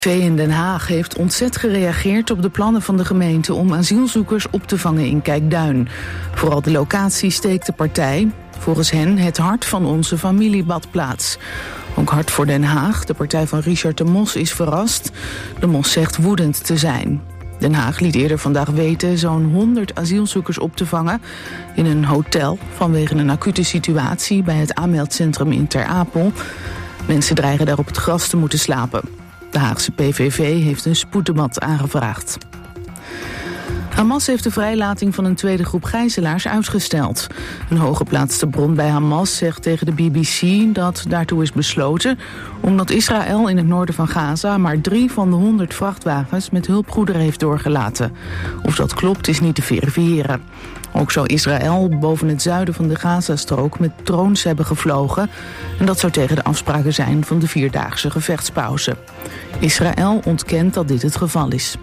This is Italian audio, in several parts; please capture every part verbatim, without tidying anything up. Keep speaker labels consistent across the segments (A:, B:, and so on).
A: V in Den Haag heeft ontzet gereageerd op de plannen van de gemeente om asielzoekers op te vangen in Kijkduin. Vooral de locatie steekt de partij, volgens hen het hart van onze familiebadplaats. Ook Hart voor Den Haag, de partij van Richard de Mos, is verrast. De Mos zegt woedend te zijn. Den Haag liet eerder vandaag weten zo'n honderd asielzoekers op te vangen in een hotel vanwege een acute situatie bij het aanmeldcentrum in Ter Apel. Mensen dreigen daar op het gras te moeten slapen. De Haagse P V V heeft een spoeddebat aangevraagd. Hamas heeft de vrijlating van een tweede groep gijzelaars uitgesteld. Een hooggeplaatste bron bij Hamas zegt tegen de B B C dat daartoe is besloten omdat Israël in het noorden van Gaza maar drie van de honderd vrachtwagens met hulpgoederen heeft doorgelaten. Of dat klopt is niet te verifiëren. Ook zou Israël boven het zuiden van de Gazastrook met drones hebben gevlogen. En dat zou tegen de afspraken zijn van de vierdaagse gevechtspauze. Israël ontkent dat dit het geval is.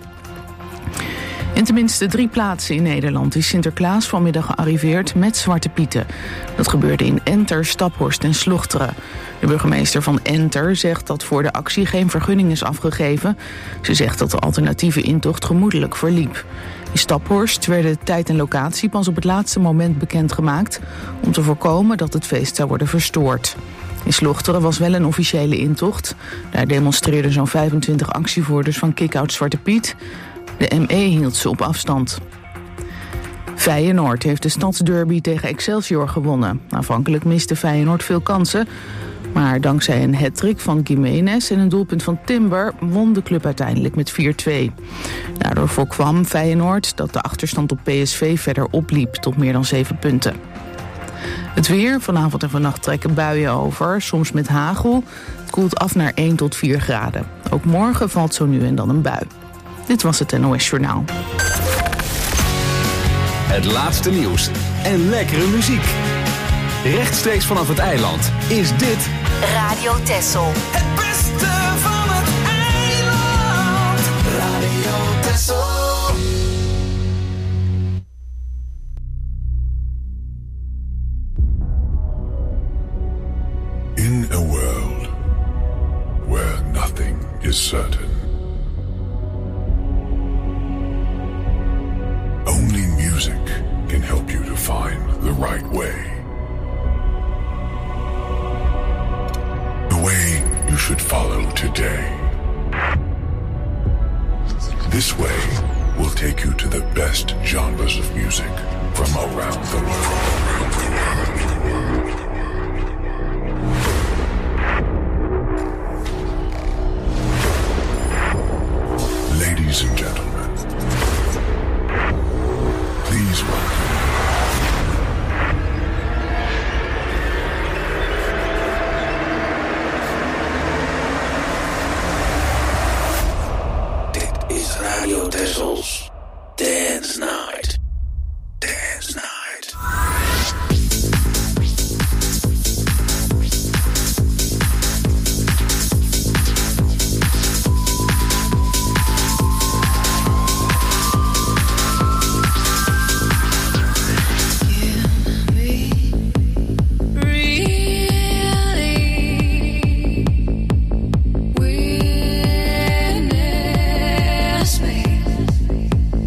A: In tenminste drie plaatsen in Nederland is Sinterklaas vanmiddag gearriveerd met Zwarte Pieten. Dat gebeurde in Enter, Staphorst en Slochteren. De burgemeester van Enter zegt dat voor de actie geen vergunning is afgegeven. Ze zegt dat de alternatieve intocht gemoedelijk verliep. In Staphorst werden tijd en locatie pas op het laatste moment bekendgemaakt om te voorkomen dat het feest zou worden verstoord. In Slochteren was wel een officiële intocht. Daar demonstreerden zo'n vijfentwintig actievoerders van Kick-Out Zwarte Piet. De M E hield ze op afstand. Feyenoord heeft de stadsderby tegen Excelsior gewonnen. Aanvankelijk miste Feyenoord veel kansen, maar dankzij een hattrick van Gimenez en een doelpunt van Timber won de club uiteindelijk met vier twee. Daardoor voorkwam Feyenoord dat de achterstand op P S V verder opliep tot meer dan zeven punten. Het weer, vanavond en vannacht trekken buien over, soms met hagel. Het koelt af naar één tot vier graden. Ook morgen valt zo nu en dan een bui. Dit was het N O S Journaal.
B: Het laatste nieuws en lekkere muziek. Rechtstreeks vanaf het eiland is dit
C: Radio Texel.
D: Het beste van het eiland. Radio Texel.
E: In a world where nothing is certain, only music can help you to find the right way. The way you should follow today. This way will take you to the best genres of music from around the world. Ladies and gentlemen, please welcome
D: Dit is Radio Texels Dance Night. Dance Night.
C: Witness me.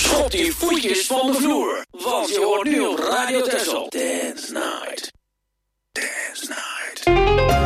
D: Schop die voetjes van de vloer, want je hoort nu op Radio Texel. Dance Night. Dance Night.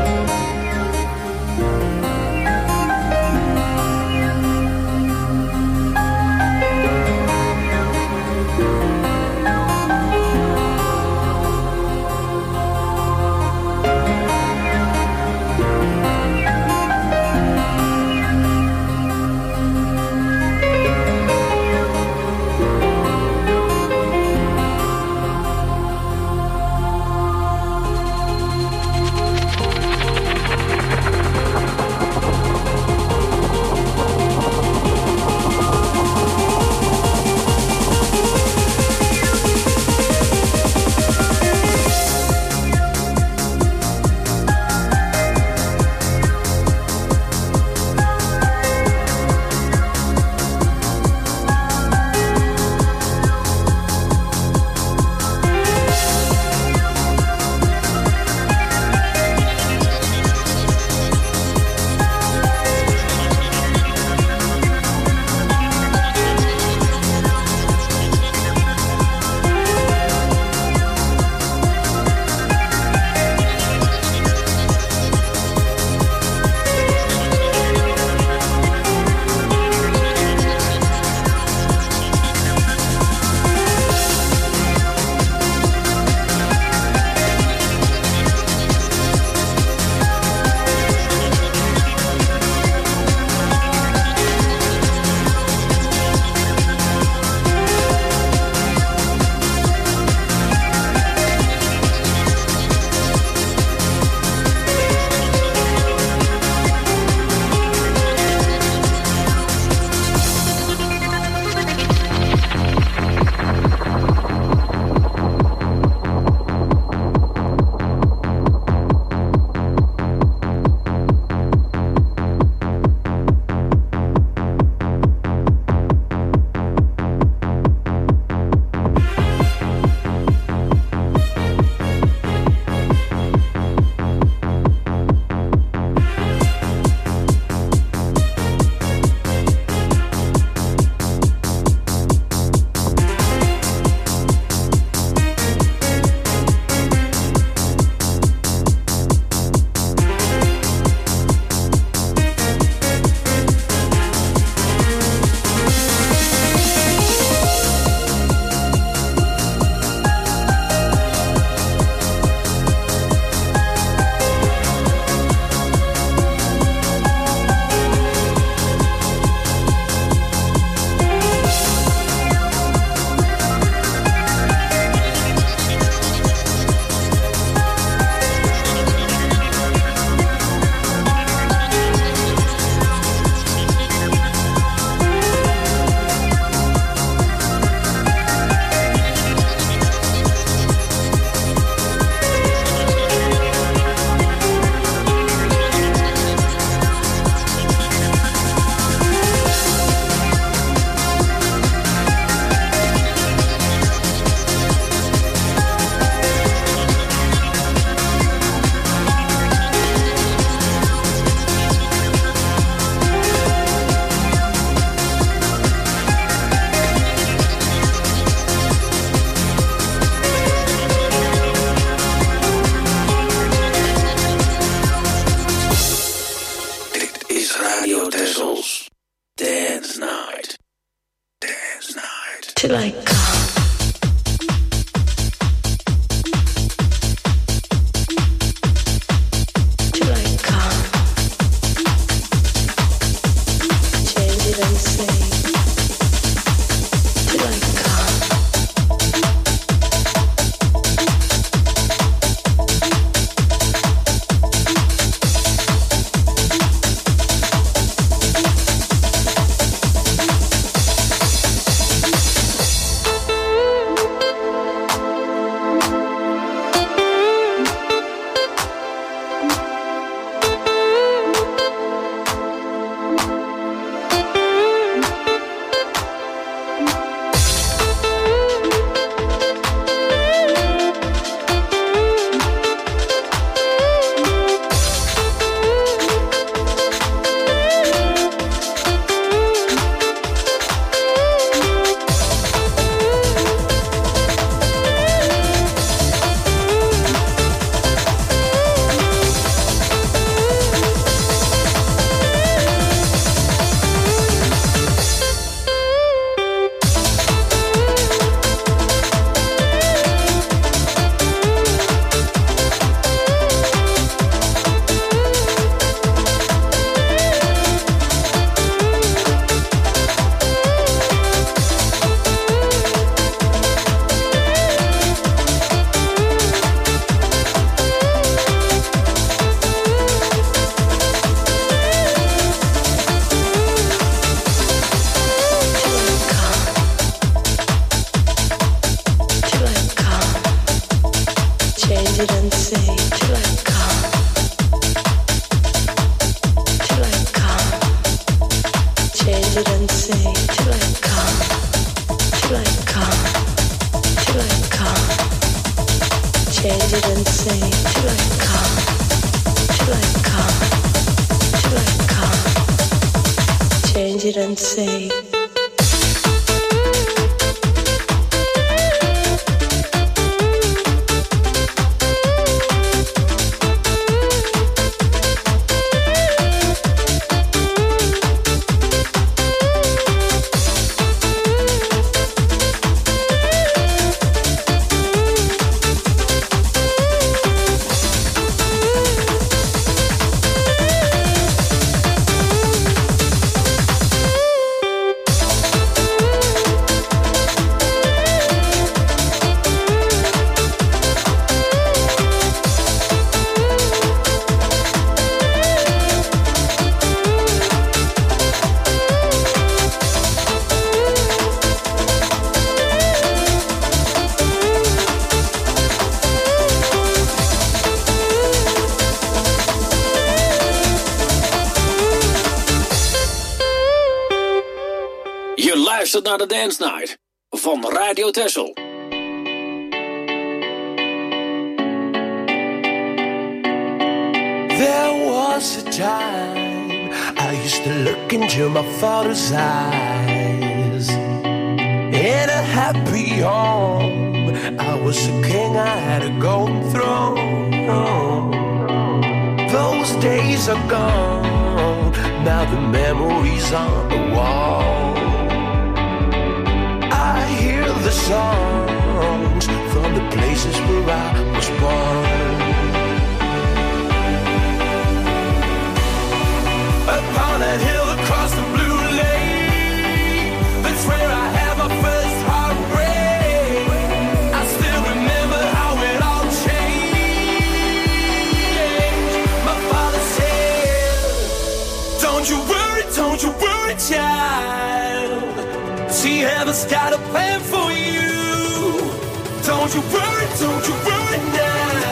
C: till I come. Till I come. Change it and say. Till I come. it and say till I come, till I come. Change it and say till I come, till I come, till I come. Change it and say till I come, till I come, till I come. Change it and say.
D: Naar de Dance Night van Radio Texel.
F: There was a time I used to look into my father's eyes. In a happy home, I was a king, I had a golden throne. Those days are gone, now the memories on the wall. The songs from the places where I was born. Upon that hill across the blue lake, that's where I had my first heartbreak. I still remember how it all changed. My father said, don't you worry, don't you worry, child. See, heaven's got a plan for you. Don't you worry, don't you worry now.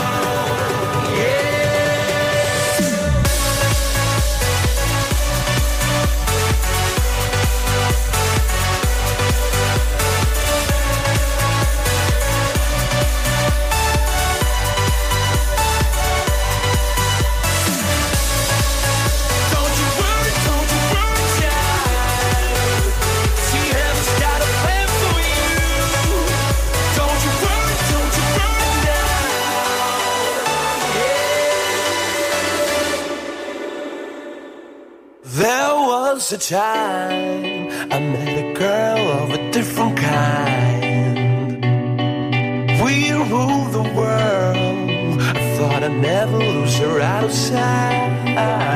F: A time I met a girl of a different kind. We ruled the world. I thought I'd never lose her out of sight.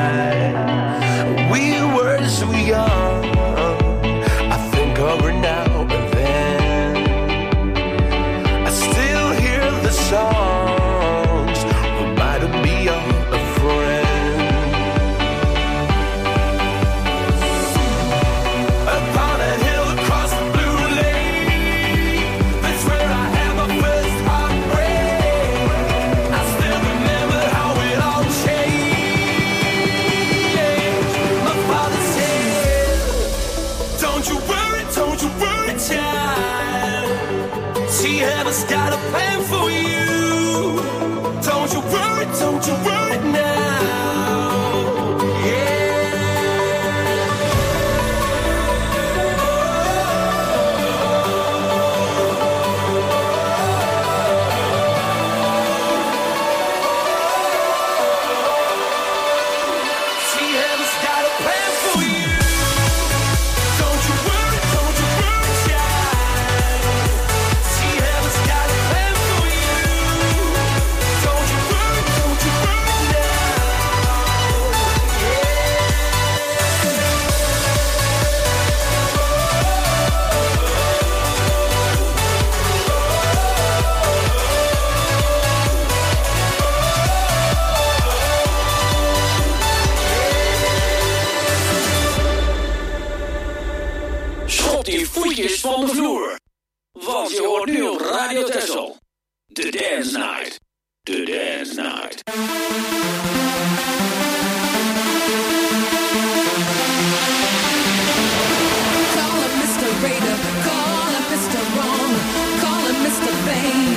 F: We were so young, I think of her now and then. I still hear the songs reminding me of a friend. Heaven's got a plan for you. Don't you worry, don't you worry now. Yeah. See, heaven's got a plan for you. Don't you worry, don't you worry, child. See, heaven's got a plan for you. Don't you worry, don't you worry now.
D: Schot die voetjes van de vloer. Want je hoort nu op Radio Texel. The Dance Night. The Dance Night.
G: Call him Mister Raider, call him Mister Wrong, call him Mister Vain.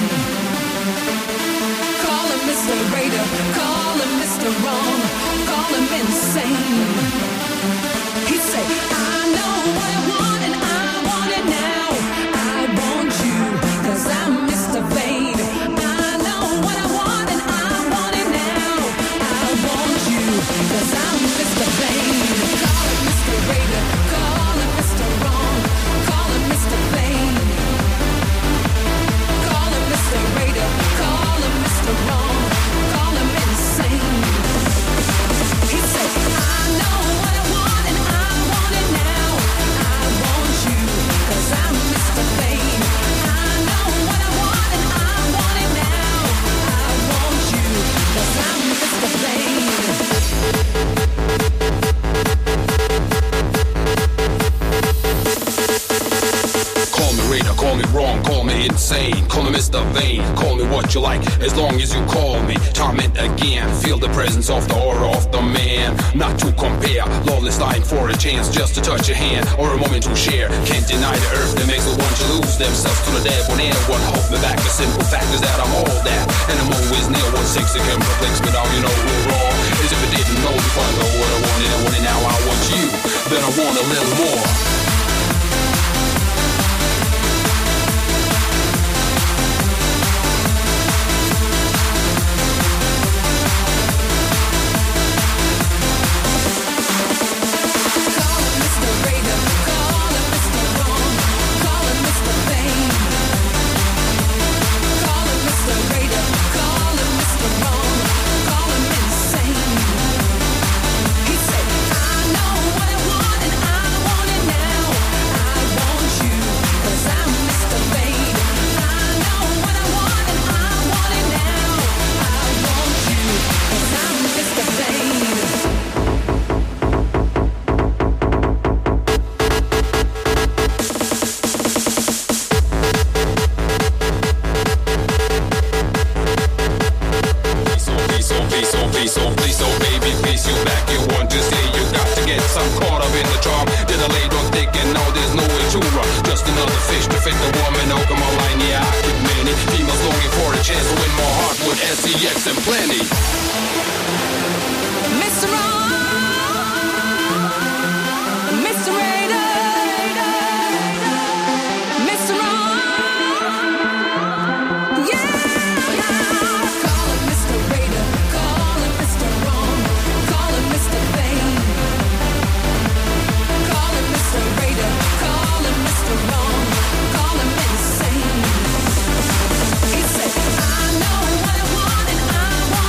G: Call him Mister Raider, call him Mister Wrong, call him insane. He say, I know what I want and I want it now. I want you, cause I'm Mister Vain. I know what I want and I want it now. I want you, cause I'm Mister Vain. Call him Mister Raider, call him Mister Wrong, call him Mister Vain. Call him Mister Raider, call him Mister Wrong, call him insane. He said, I know what I want and I want it now. I want you, cause I'm Mister Vain. I know what I want and I want it now. I want you, cause I'm Mister Vain.
H: Call me Raider, call me wrong, call me insane. Call me Mister Vain, call me what you like, as long as you call me. Torment again, feel the presence of the aura of the man. Not to compare, lawless dying for a chance just to touch your hand or a moment to share. Can't deny the earth that makes the one to lose themselves to the debonair. What hold me back, the simple fact is that I'm all that. And I'm always near one six, it can perplex me down, you know who wrong. As if I didn't know before I know what I wanted, I want it now, I want you. Then I want a little more.
G: He said, I know what I want and I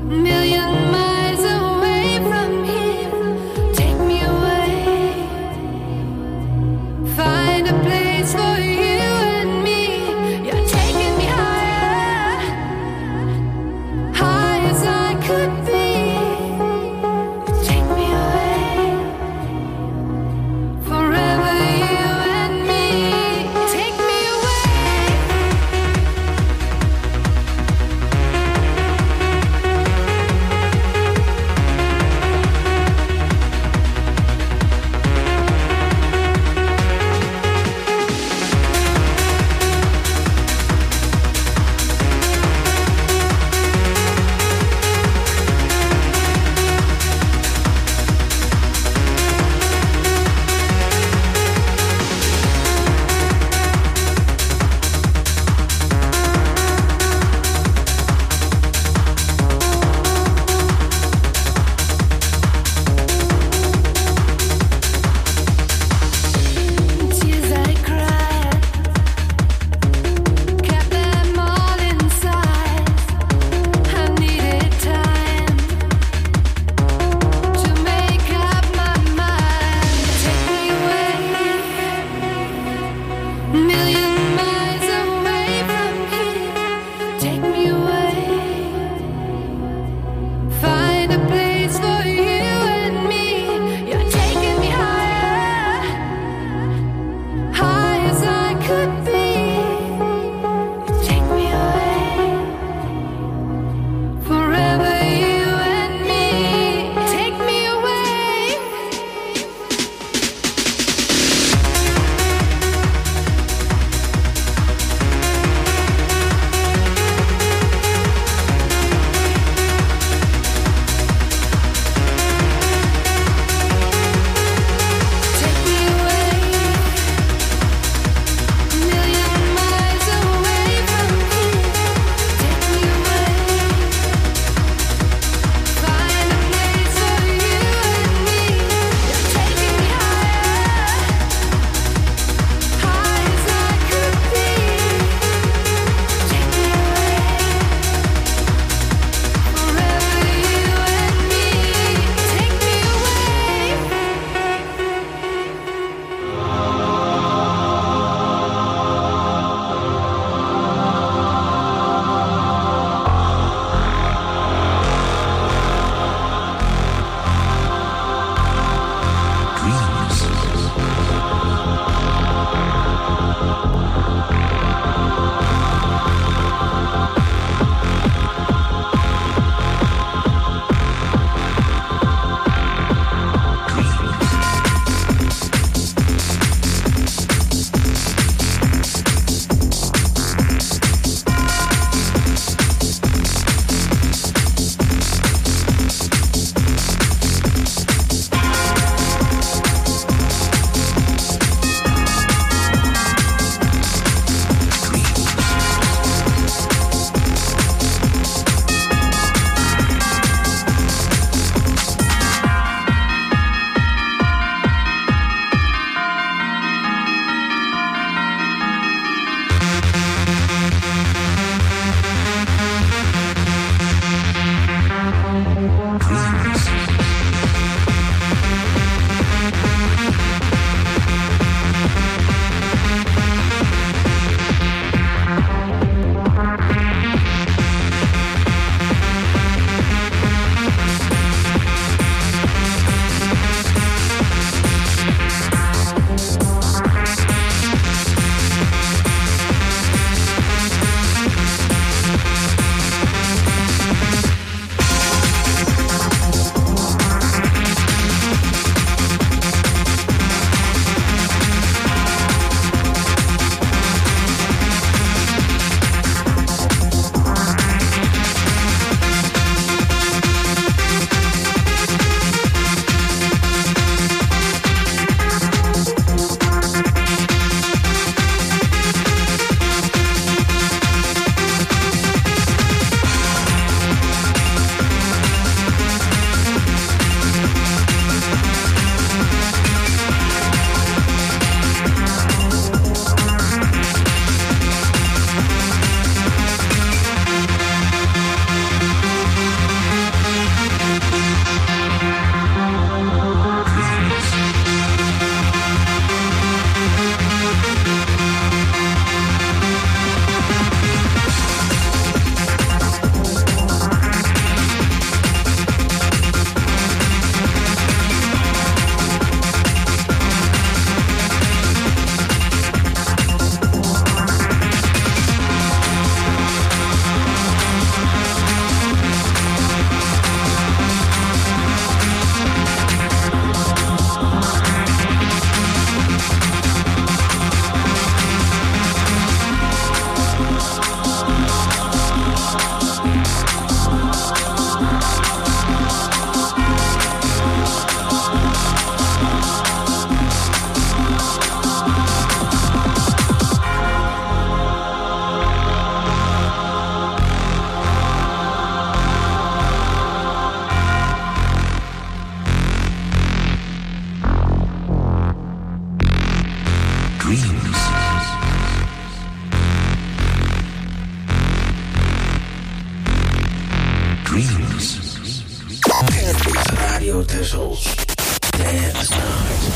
I: million miles away from here. Take me away. Find a place for you and me. You're taking me higher, high as I could be. Take me away, forever you and me. Take me away. Take me away.
D: Radio Texels Dance Night.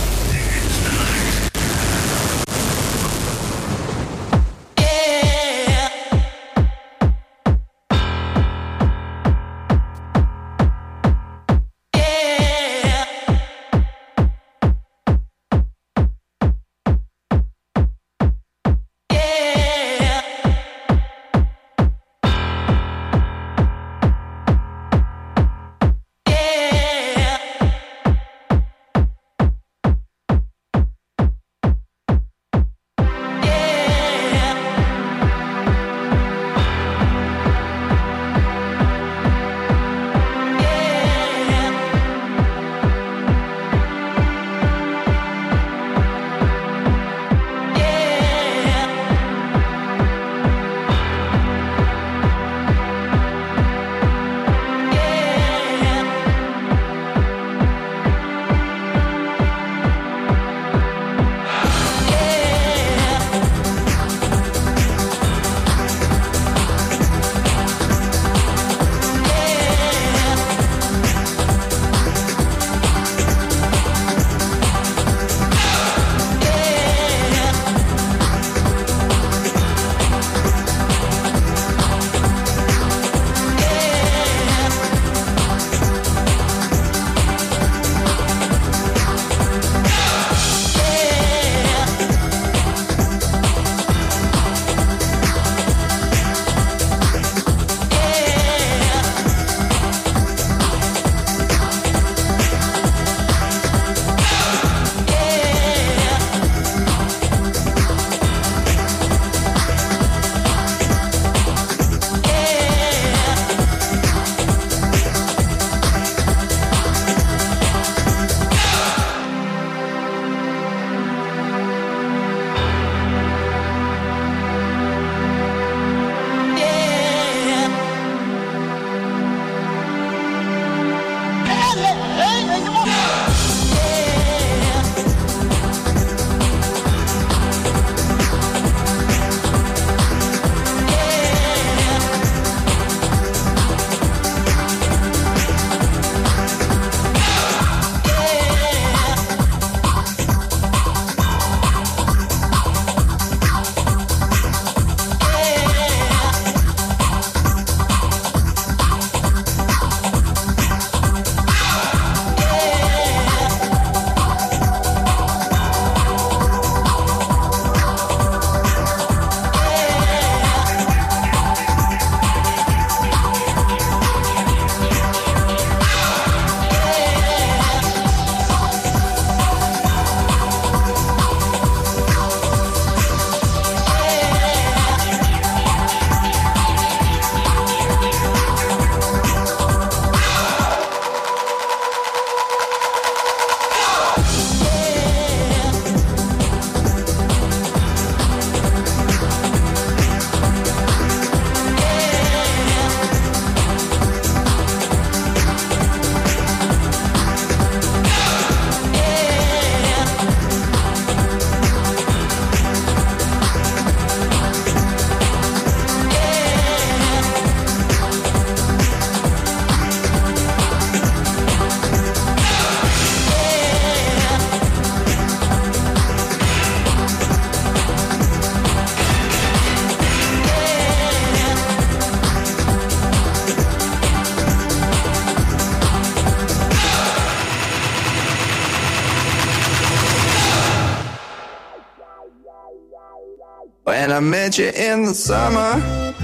J: When I met you in the summer,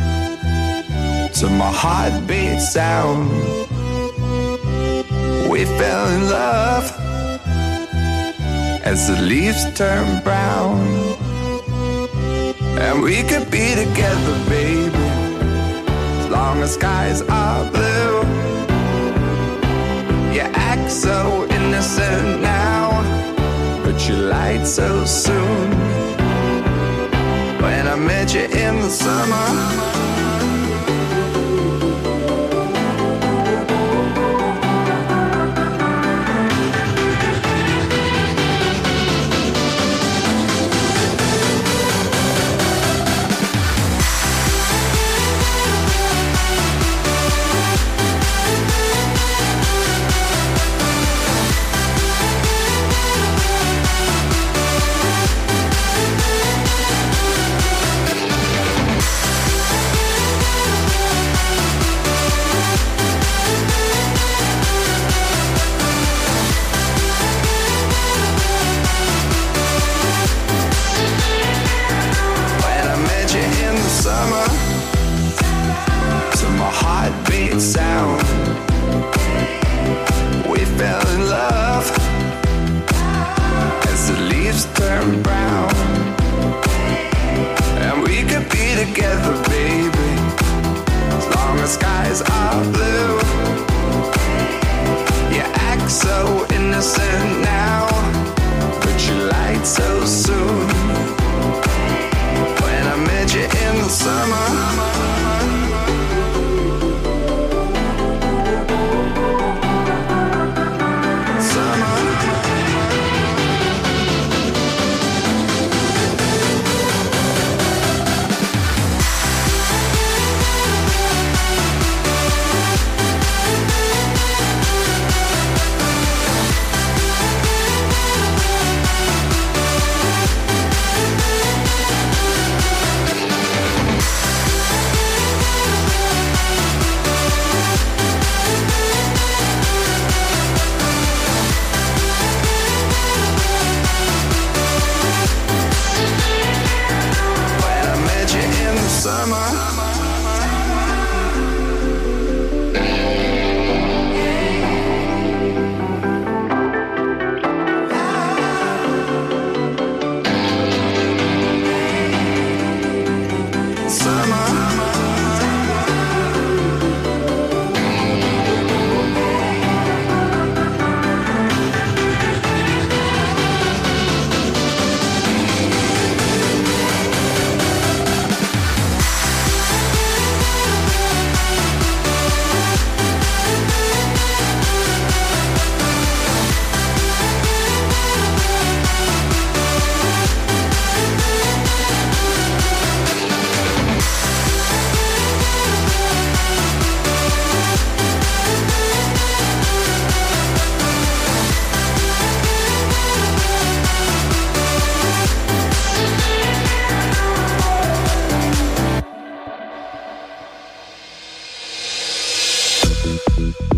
J: to my heartbeat sound, we fell in love as the leaves turn brown. And we could be together, baby, as long as skies are blue. You act so innocent now, but you lied so soon. When I met you in the summer,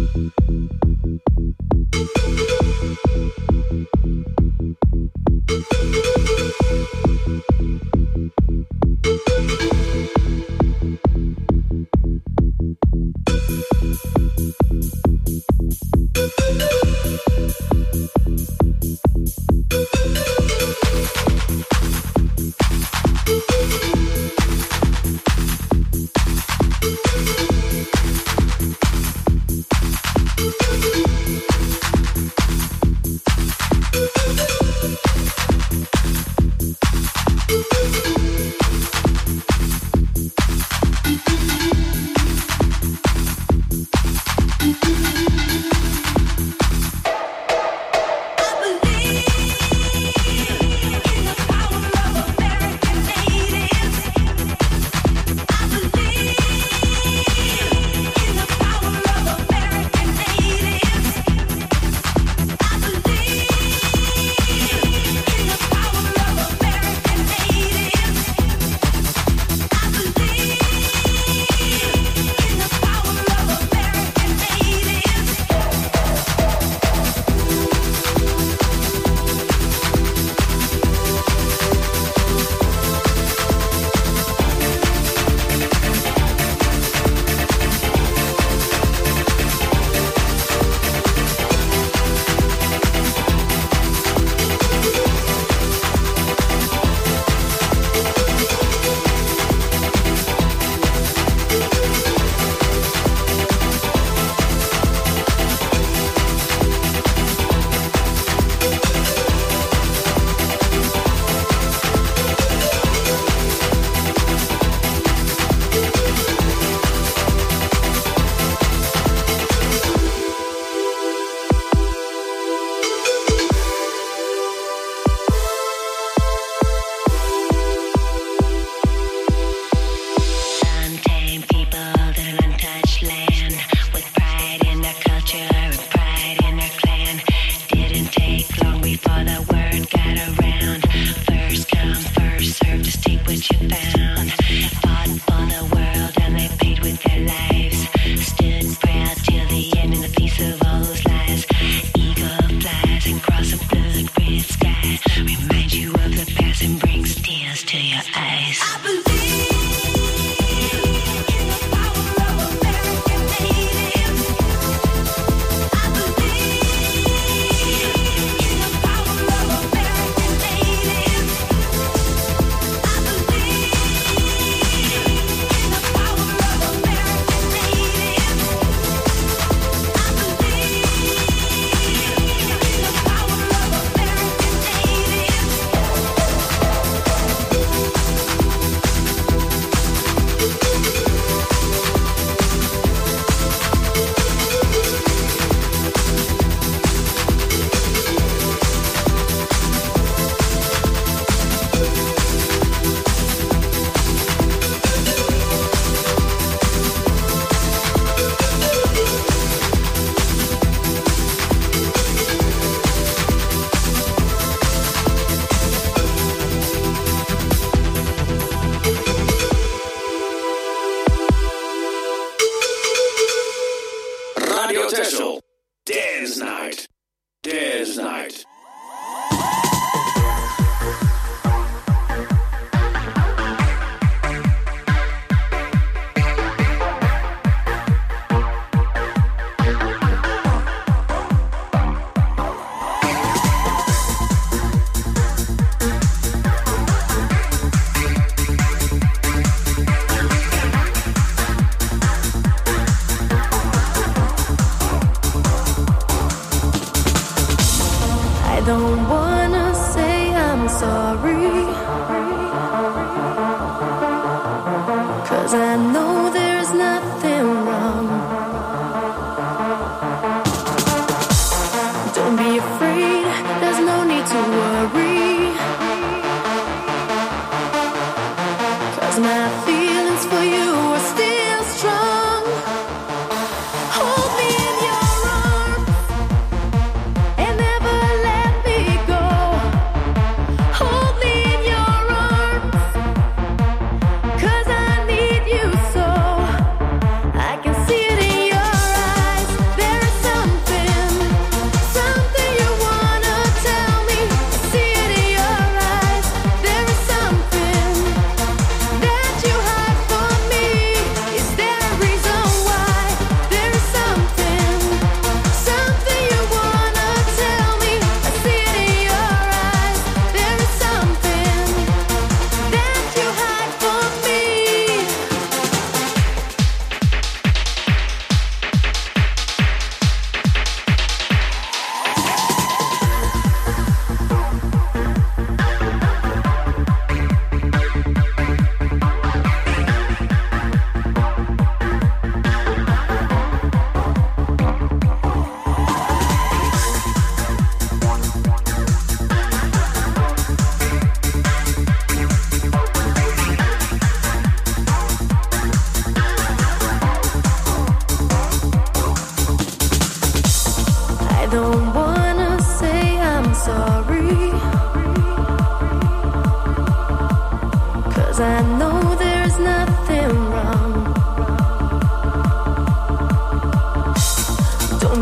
I: Hold me in your arms and never let me go.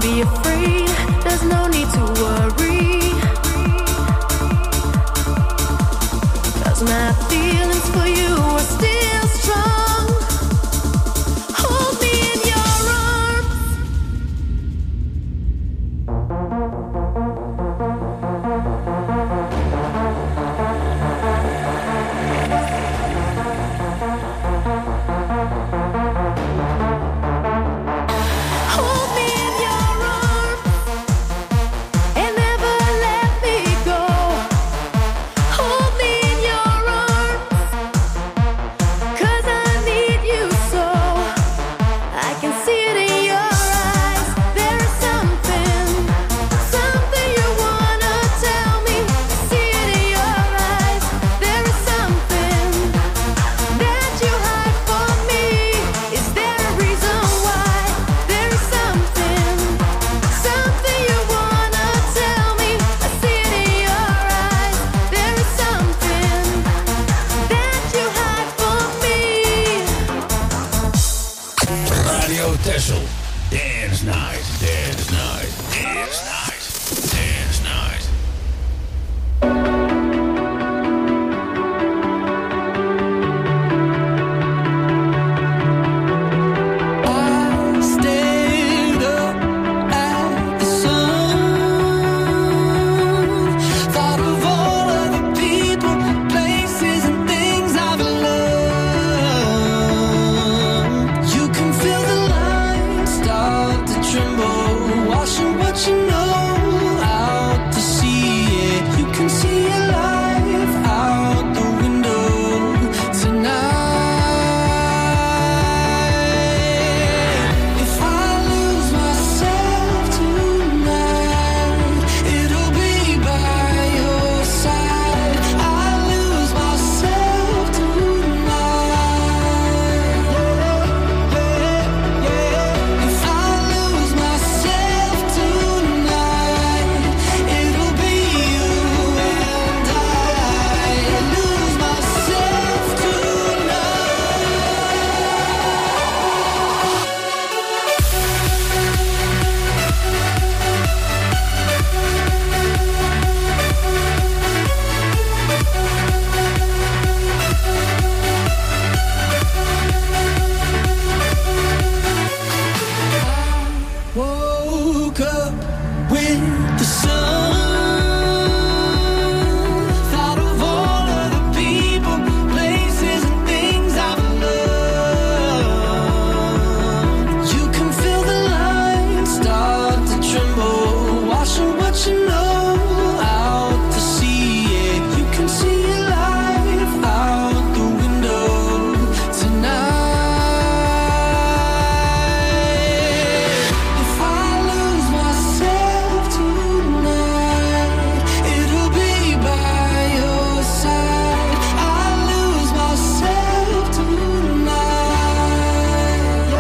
I: be afraid, there's no need to worry. 'Cause my feelings for you are still strong. Hold me in your arms. Hold me in your arms and never let me go. Hold me in your arms, 'cause I need you so. I can see it in your eyes. There is something, something you wanna tell me. See it in your eyes. There is something that you hide from me. Is there a reason why? There is something, something you wanna tell me. I see it in your eyes. There is something that you hide from me.
D: Radio Texel. Dance night, dance night, dance night, dance night.
F: I stayed up at the sun. Thought of all of the people, places, and things I've loved. You can feel the lines start to tremble, washing what you know out to sea. Yeah, you can see your life out the window tonight. If I lose myself tonight, it'll be by your side. I lose myself tonight. If I lose myself tonight, it'll be you and I. Lose myself woke up with the sun. Thought of all of the people, places, and things I've loved. You can feel the lines start to tremble, washing what you know out to sea. Yeah, you can see your life out the window tonight. If I lose myself tonight, it'll be by your side. I lose myself tonight.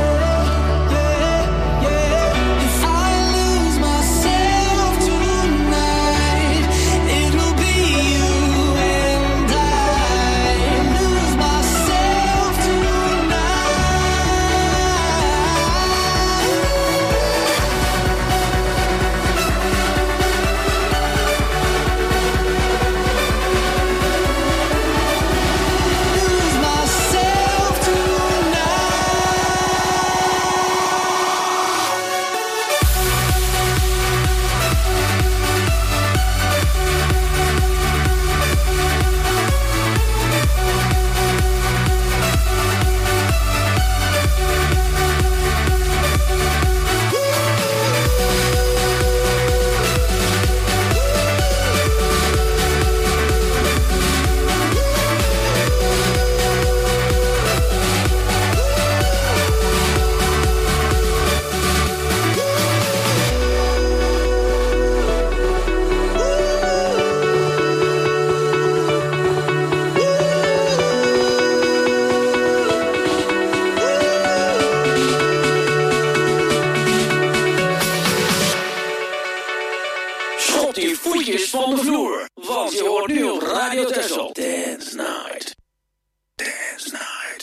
F: If I lose myself tonight, it'll be you and I. Lose myself Lose myself
D: Schop die voetjes van de vloer, want je hoort nu op Radio Texel. Dance night, dance night.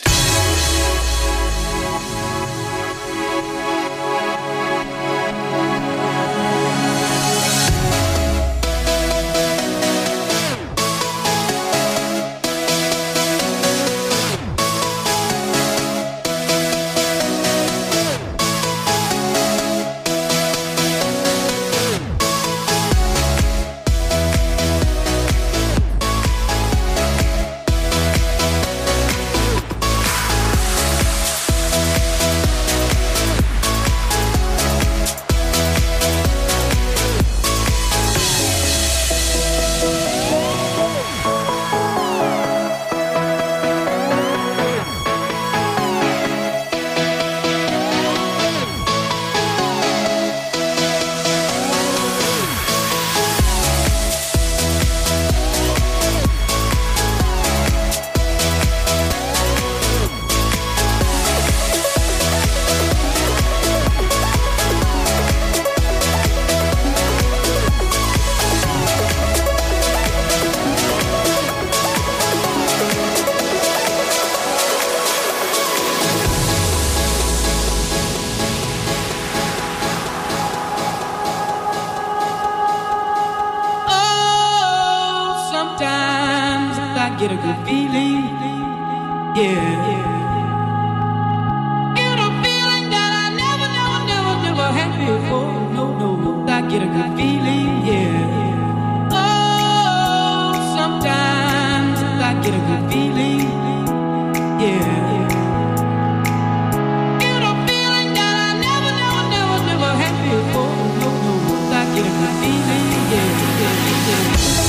K: get a good feeling. Yeah. Get a feeling that I never, never, never, never had before. No, no, I get a good feeling. Yeah. Oh, sometimes I get a good feeling. Yeah. Get a feeling that I never, never, never, never had before. No, no, I get a good feeling. Yeah, yeah, yeah.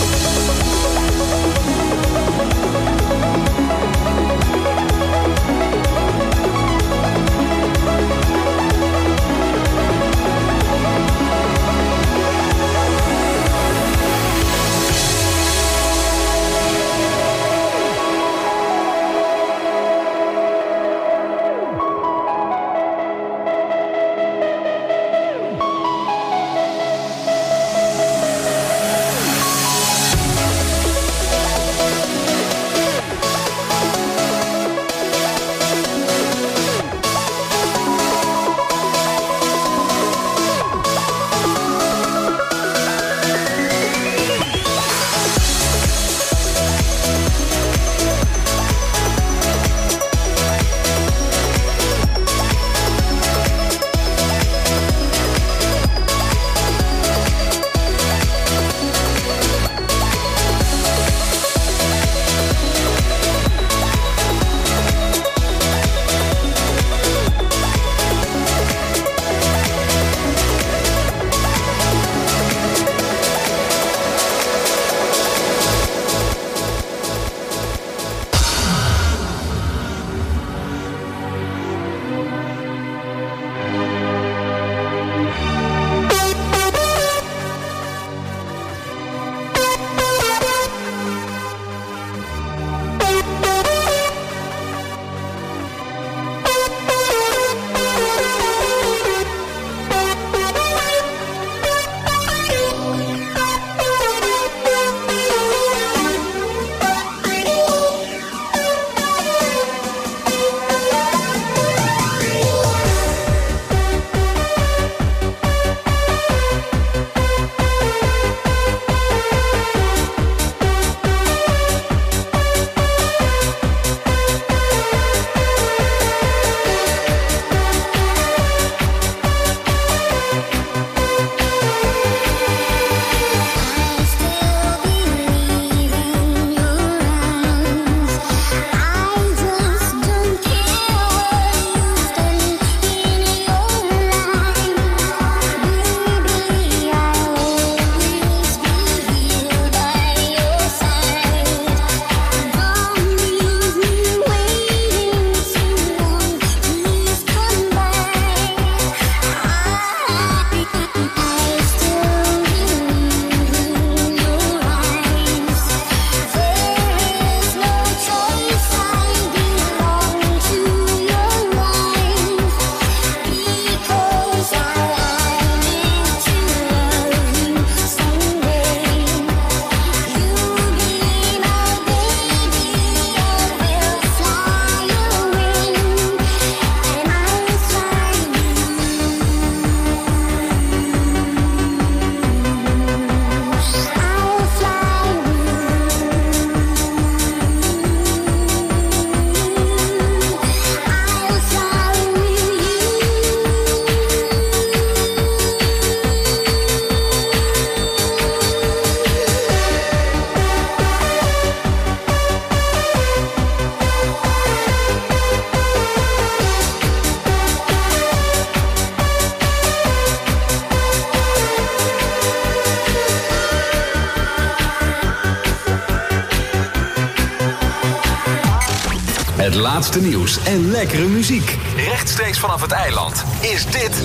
B: Het laatste nieuws en lekkere muziek. Rechtstreeks vanaf het eiland is dit...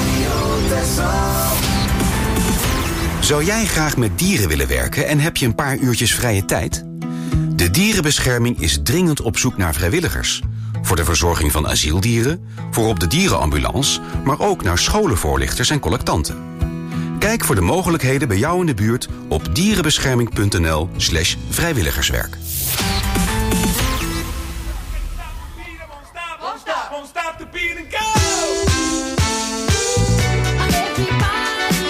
L: Zou jij graag met dieren willen werken en heb je een paar uurtjes vrije tijd? De dierenbescherming is dringend op zoek naar vrijwilligers. Voor de verzorging van asieldieren, voor op de dierenambulance... maar ook naar scholenvoorlichters en collectanten. Kijk voor de mogelijkheden bij jou in de buurt op dierenbescherming punt n l slash vrijwilligerswerk.